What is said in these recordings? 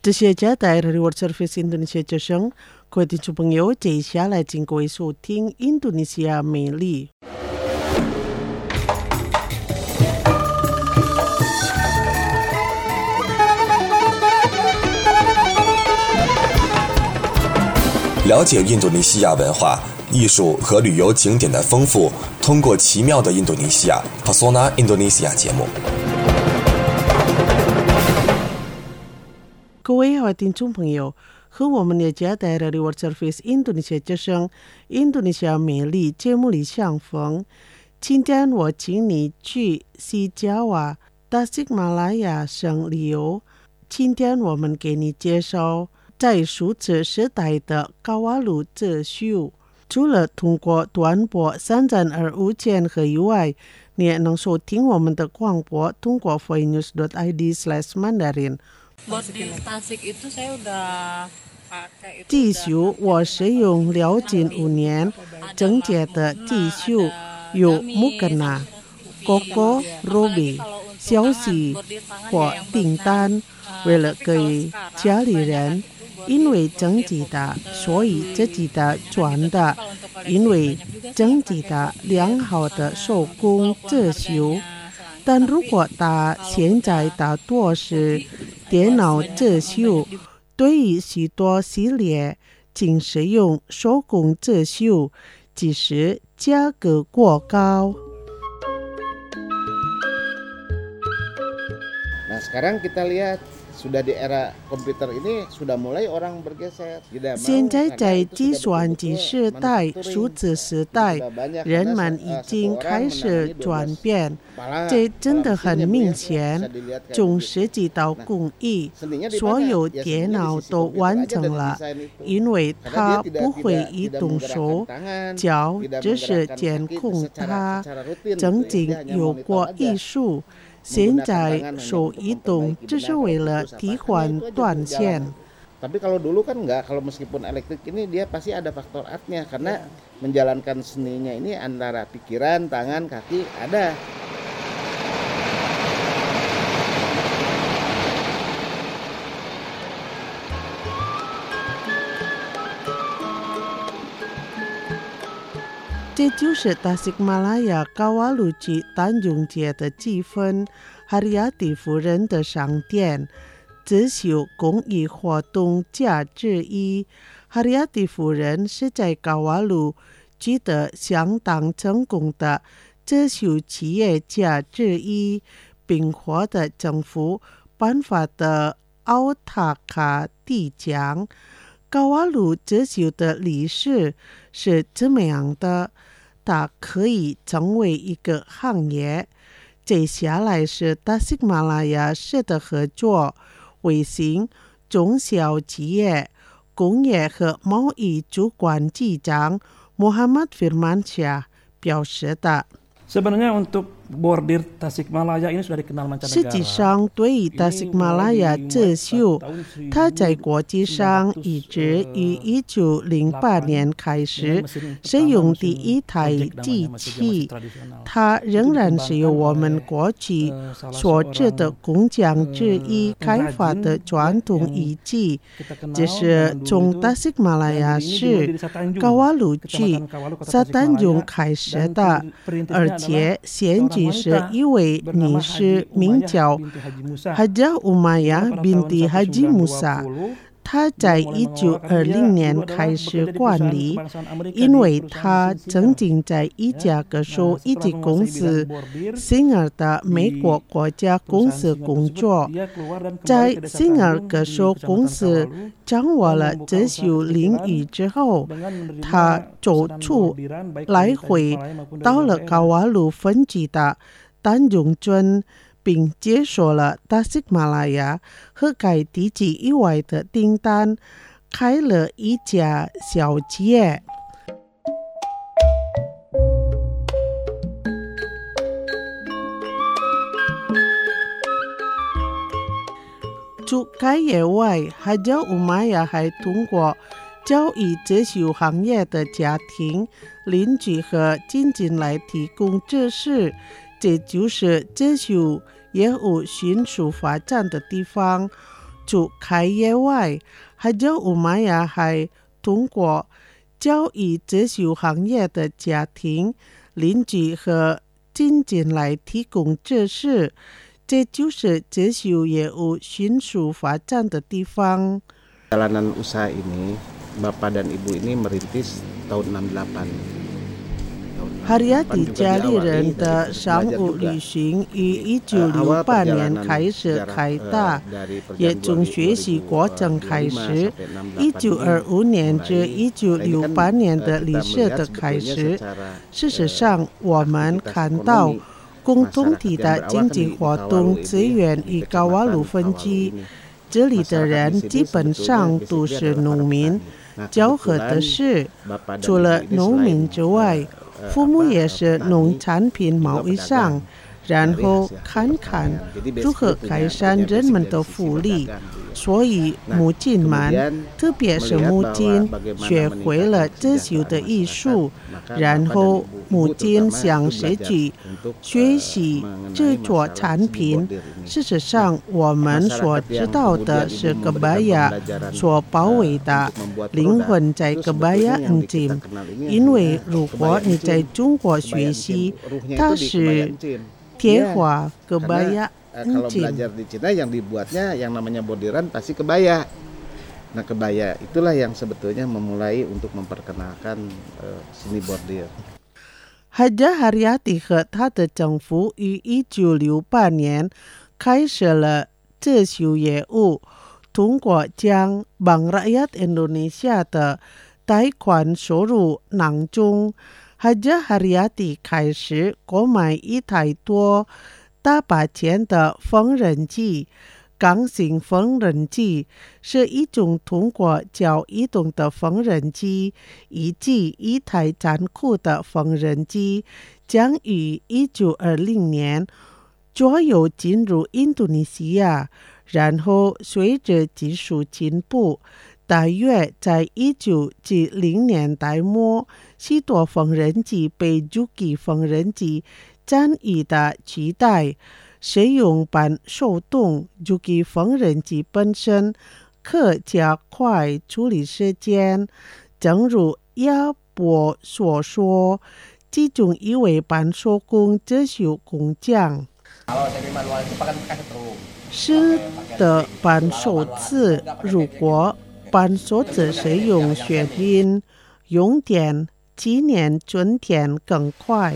这些加带 Reward Service Indonesia 之声，各位听众朋友，接下来请各位收听印度尼西亚美丽。 了解印度尼西亚文化、艺术和旅游景点的丰富，通过奇妙的印度尼西亚 Pesona Indonesia 节目。 各位好听众朋友，和我们的加带 Reward Service Indonesia 之声印度尼西亚美丽节目里相逢。今天我请你去西加瓦 Tasikmalaya 省旅游。今天我们给你介绍在数字时代的高瓦鲁遮羞。除了通过短波3325千赫以外，你也能收听我们的广播，通过 voinews.id/Mandarin。 Di Tasik itu saya udah pakai itu. 遮羞我使用了近5年，整洁的遮羞有木格纳、Koko、Robi、消息或订单，为了给家里人。因为整洁的，所以自己的穿的，因为整洁的良好的手工遮羞。但如果他现在大多是电脑遮羞，对于许多系列仅使用手工遮羞，即使价格过高。 Nah, sekarang kita lihat sudah di era komputer ini sudah mulai orang bergeser. 现在在计算机时代、数字时代，人们已经开始转变，这真的很明显。从设计到工艺，所有电脑都完成了，因为它不会移动手脚，只是监控它。曾经有过艺术。现在手移动只是为了替换断线。 Tapi kalau dulu kan enggak, kalau meskipun elektrik ini dia pasti ada faktor artnya karena menjalankan seninya ini antara pikiran, tangan, kaki ada. 这就是Tasikmalaya高瓦鲁区丹永街的积分Haryati夫人的商店，遮羞公益活动家之一。Haryati夫人是在高瓦鲁取得相当成功的遮羞企业家之一，并获得政府颁发的奥塔卡地奖。高瓦鲁遮羞的历史是这么样的，它可以成为一个行业。接下来是Tasikmalaya市的合作，卫星、中小企业、工业和贸易主管机长 Muhammad Firmansyah 表示的。 Sebenarnya untuk bordir Tasikmalaya ini sudah dikenal mancanegara. 实际上，对于Tasikmalaya遮羞，它在国际上一直于1908年开始使用第一台机器，它仍然是由我们过去所知的工匠之一开发的传统艺伎。这是从Tasikmalaya市高瓦鲁区沙丹永开始的，而且先居是一位女士，名叫Haja Umayyah binti Haji Musa。她在1920年开始管理，因为她曾经在一家歌手以及公司 Singer 的美国国家公司工作。在 Singer 歌手公司掌握了遮羞领域之后，她走出来回到了高瓦鲁分局的丹永镇，并接受了Tasikmalaya和该地区以外的订单，开了一家小企业。除开业外，Haja Umayyah还通过教育遮羞行业的家庭、邻居和亲戚来提供知识，这就是遮羞业务迅速发展的地方。 除开业外，还有乌玛雅还通过教育遮羞行业的家庭、邻居和亲戚来提供这事，这就是遮羞业务迅速发展的地方。 Jalanan usaha ini, Bapak dan Ibu ini merintis tahun 68. Haryati 家里人的商务旅行于1968年开始开打，也从学习过程开始。1925年至1968年的历史的开始。事实上，我们看到共同体的经济活动资源于高瓦鲁分区，这里的人基本上都是农民。巧合的是，除了农民之外，父母也是农产品贸易商，然后看看如何改善人们的福利。所以母亲们，特别是母亲，学会了遮羞的艺术，然后母亲向社区学习制作产品。事实上，我们所知道的是kebaya所包围的灵魂在kebaya encim，因为如果你在中国学习，它是铁花kebaya Kalau belajar di Cina yang dibuatnya yang namanya bordiran pasti kebaya. Nah kebaya itulah yang sebetulnya memulai untuk memperkenalkan seni bordir. Haja Haryati 和他的政府于1968年开始了遮羞业务，通过将帮 rakyat Indonesia 的贷款收入囊中。Haja Haryati 开始购买一台多大把钱的缝纫机。钢型缝纫机是一种通过较移动的缝纫机，以及一台残酷的缝纫机将于1920年左右进入印度尼西亚，然后随着技术进步，大约在1970年代末，许多缝纫机被竹机缝纫机占据的取代。使用半手动竹机缝纫机本身可加快处理时间，正如亚伯所说，其中一位半手工遮羞工匠是的半手指，如果半手指使用眩晕，用电纪念春天更快。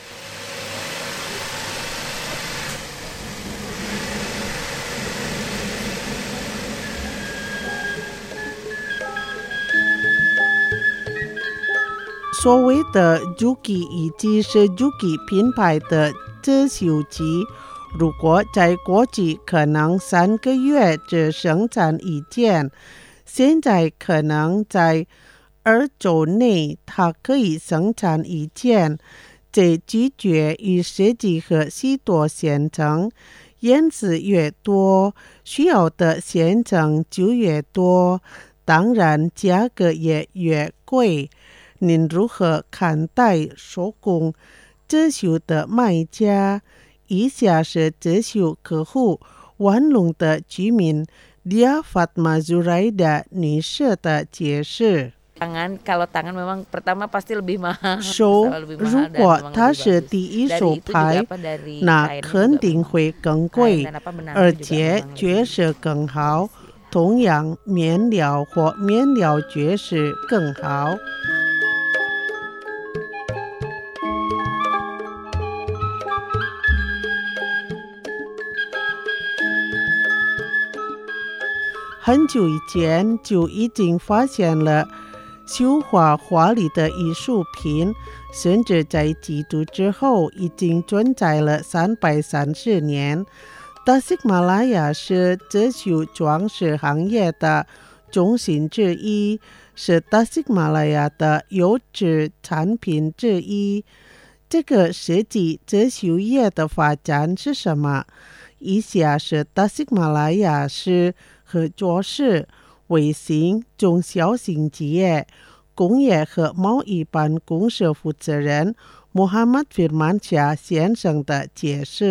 所谓的竹机以及是竹机品牌的遮羞机，如果在过去可能3个月只生产一件，现在可能在2周内它可以生产一件。这取决于设计和许多线程，颜色越多，需要的线程就越多，当然价格也越贵。您如何看待手工遮羞的卖家？以下是遮羞客户万隆的居民Dia Fatma Zuraida 女士的解释。 Kalau tangan memang pertama pasti lebih mahal. 手如果它是第一手拍，那肯定会更贵，而且绝世更好。同样，面料或面料绝世更好。很久以前就已经发现了绣花华丽的艺术品，甚至在基督之后已经存在了330年。达西马拉雅是遮羞装饰行业的中心之一，是达西马拉雅的优质产品之一。这个设计遮羞业的发展是什么？以下是达西马拉雅市合作社微型中小型企业工业和贸易办公室负责人Muhammad Firmansyah 先生的解释。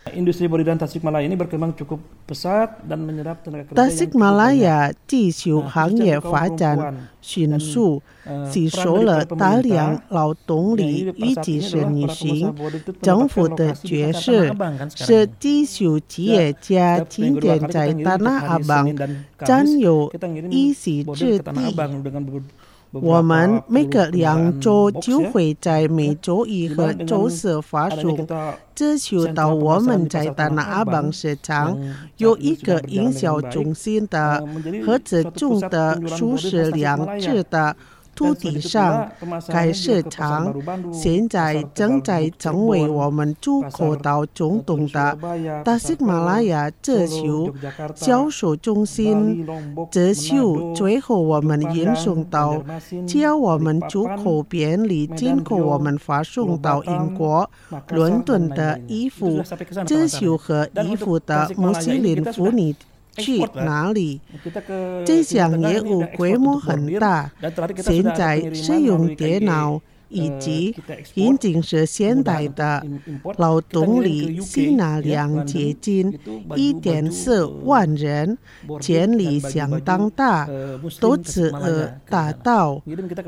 Industri bordiran Tasikmalaya ini berkembang cukup pesat dan menyerap tenaga kerja Tasikmalaya 技术行业发展迅速，吸收了大量劳动力与技术女性。政府的角色是技术企业家今天在Tanah Abang占有一席之地。我们每个2周就会在每周一和周四发送。这就到我们在Tanah Abang市场有一个营销中心的和这种的数十辆制的土地上，该市场现在正在成为我们出口到中东的Tasikmalaya这就销售中心。这就最后我们运送到，只要我们出口便利进口我们发送到英国伦敦的衣服，这就和衣服的穆斯林妇女去哪里？这项业务规模很大，现在使用电脑以及已经是现代的劳动力吸纳量接近1.4万人，潜力相当大，都只达到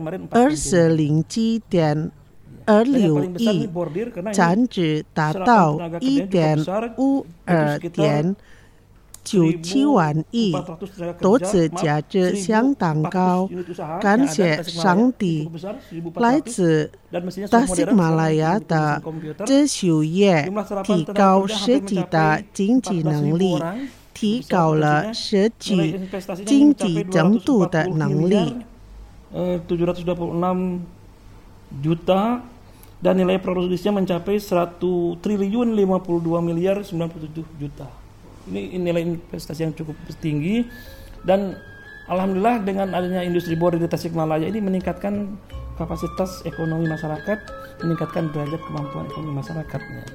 207.26亿，产值达到1.52.97万亿，投资价值相当高。感谢上帝，来自Tasikmalaya的这就业提高实际的经济能力，提高了社区经济增度的能力。 726 juta dan nilai produksinya mencapai 1 triliun 52 miliar 97 juta. Ini nilai investasi yang cukup tinggi dan alhamdulillah dengan adanya industri bordir di Tasikmalaya ini meningkatkan kapasitas ekonomi masyarakat, meningkatkan derajat kemampuan ekonomi masyarakatnya.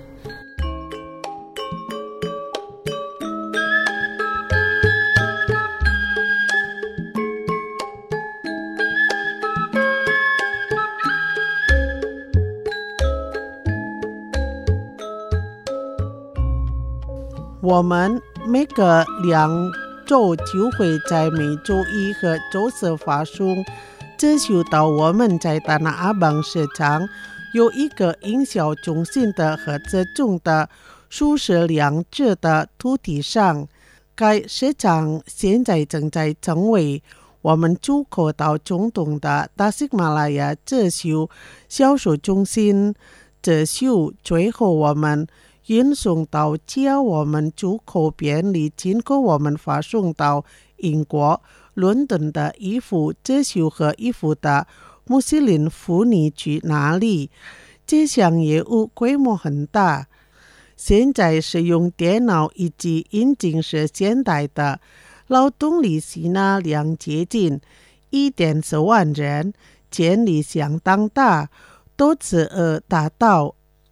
我们每个2周就会在每周一和周四发送。这就到我们在Tanah Abang市场有一个营销中心的和这种的数十辆制的土地上，该市场现在正在成为我们出口到中东的Tasikmalaya这就销售中心。这就最后我们运送到，只要我们出口便利进口我们发送到英国伦敦的衣服，这就和衣服的穆斯林妇女去哪里？这项业务规模很大，现在是用电脑以及已经是现代的劳动力吸纳量接近1.4万人，潜力相当大，投资额达到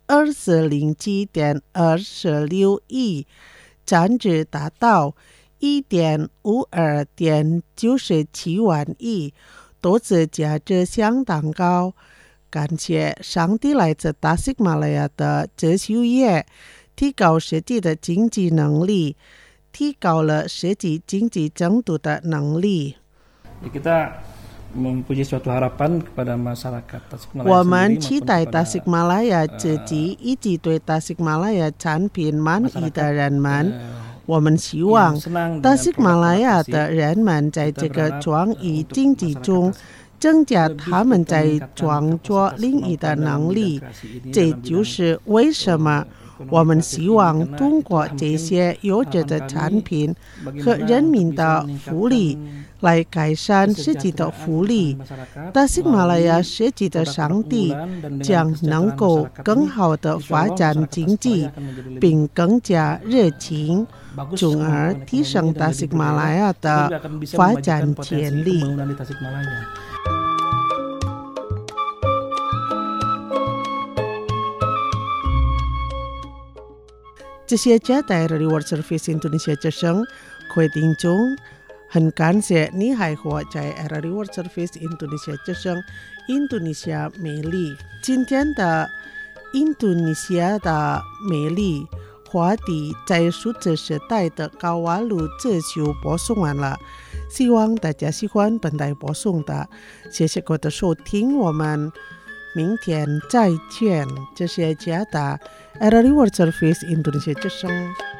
207.26亿，产值达到1.52.97万亿，投资价值相当高。感谢上帝，来自Tasikmalaya的这就业提高实际的经济能力，提高了实际经济增度的能力。我们期待Tasikmalaya自己以及对Tasikmalaya产品满意的人们。我们希望Tasikmalaya的人们在这个创意经济中增加他们在创作领域的能力。这就是为什么我们希望通过这些优质的产品和人民的福利来改善实际的福利。Tasikmalaya实际的上帝将能够更好的发展经济，并更加热情，从而提升Tasikmalaya的发展潜力。这些家带的 World Service Indonesia 之声，各位听众，很感谢你还活在 RRI World Service Indonesia 之声 Indonesia 美丽。今天的 Indonesia 的美丽华的在数字时代的高瓦路这就播送完了，希望大家喜欢本台播送的，谢谢各位的收听，我们明天再见。这是雅加达 RRI World Service Indonesia之声。